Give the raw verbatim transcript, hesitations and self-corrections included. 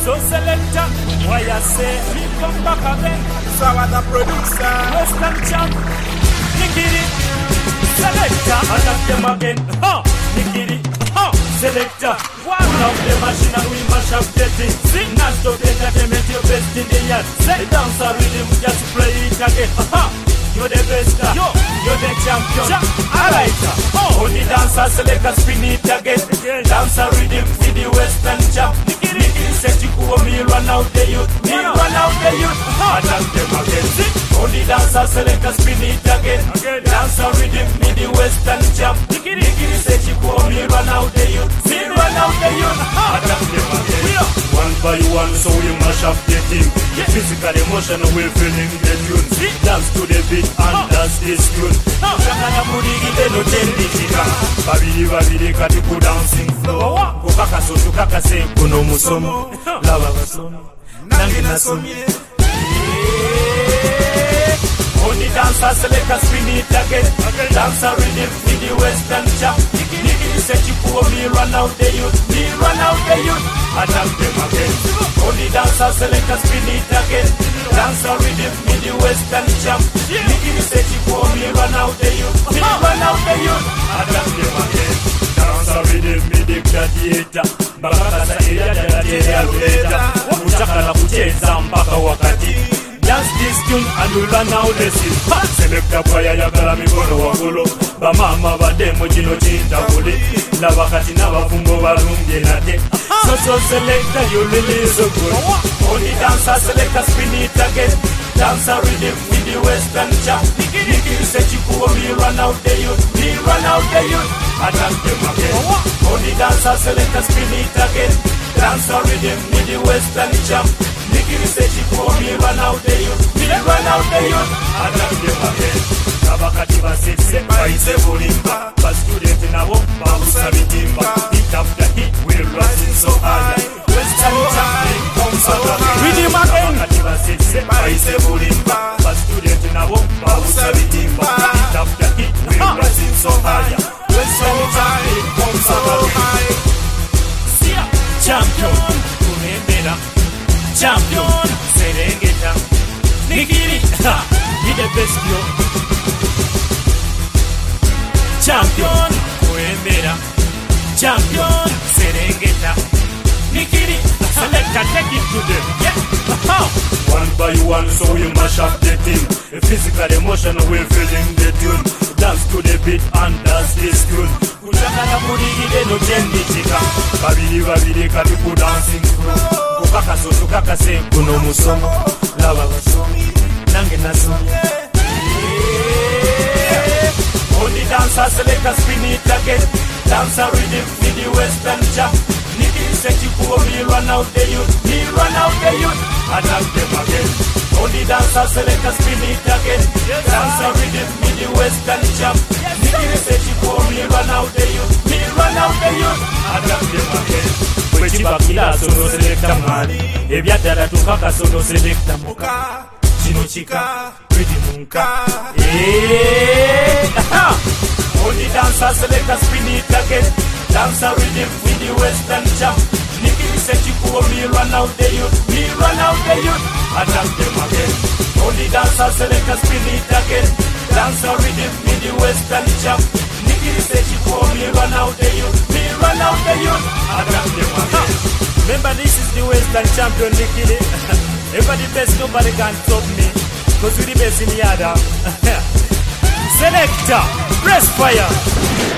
So selector, why I say me come back again. So I the producer. Western champ, Nikiri. Selector, attack them again. Ha, Nikiri. Ha, selector. One of the machine and we mash up the thing. Sing not to entertainment, your best in the yard. Say dance a rhythm, just play it again. Ha, you're the best. Yo, you're the champion. Champ. Alright. Oh, only dancer select a spin it again. Dance a rhythm for the Western champ. Nikiri. Said you go me run out the youth, me run out the youth. Attack them again. Only dancer select a spin it again. Dance a rhythm me the Western champ. Nikiri said you go me run out the youth, me run out the youth. Attack them again. One by one, so we mash up the team. Physical, emotional, we're feeling the tune. Dance to the beat and dance this tune. Shakana mudigi eno tendi chika. Babidi babidi katiku dancing floor. Kukaka so tukaka se kuno musomo. Lava basomi, nangi nasomi. Only dancers select a spin it again. Dancer rhythm in the Western champ. Nikiri said you go me run out the youth, me run out the youth. Attack them again. Only dancers select a spin it again. Dancer rhythm in the Western champ. Nikiri said you go me run out the youth, me run out the youth. Attack them again. Dancer rhythm me the gladiator. Bakakasa area area later. Uchakala kucheza mpaka wakati. Dance this tune and you run out the scene. Selecta boya yagala mikono wagolo. Bamama bademo chino chinta kuli. Na wakati na wafumbo warunge nate. So so selecta you really so good. Only dancer selecta spin it again. Dancer rhythm with the Western champ. Nikiri said you go me run out the youth, me run out the youth. Attack them again. Only dancer selecta spin it again. Dancer rhythm with the Western champ. Nikiri said you go me run out the youth, me run out the youth. Attack them again. Kabakati basetse baise bulimba. But student nabo babusa bitimba. Hit after hit we're rising so high. Western champ comes again. Rhythm again. Kabakati basetse baise bulimba. But student nabo babusa bitimba. Hit after hit we're rising so high. Western champ comes again. Champion, Kumembera. Champion, Serengeta. Nikiri, ha, he the best yo. Champion, Kumembera. Champion, Serengeta. Nikiri, select and take it to them. Yeah. One by one, so we mash up the team. Physical, emotional, we're feeling the tune. Dance to the beat and dance this tune. Kushakana mudigi eno tendi chika. Babidi babidi katiku dancing crew. Kukaka so tukaka se kuno musomo. Lava basomi, nangi nasomi. Only dancer select a spin it again. Dancer rhythm with the Western champ. Nikiri said you go me run out the youth, me run out the youth. Attack them again. Only dancer select a spin it again. Dancer rhythm with the Western champ. Nikiri said you go me run out the youth, me run out the youth. Attack them again. Kwechiba kila sono selecta mali. Ebyadala tukaka sono selecta muka. Chino chika, pretty munka. Yeah. Only dancer select a spin it again. Dancer rhythm with the Western champ. Nikiri said you go me run out the youth, me run out the youth. Attack them again. Only dancer select a spin it again. Dancer rhythm with the Western champ. Nikiri said you go me run out the youth, me run out the youth. Attack them again. Remember this is the Western champion Nikiri. Everybody best, nobody can stop me. Cause we the best in the other. Selector, press fire.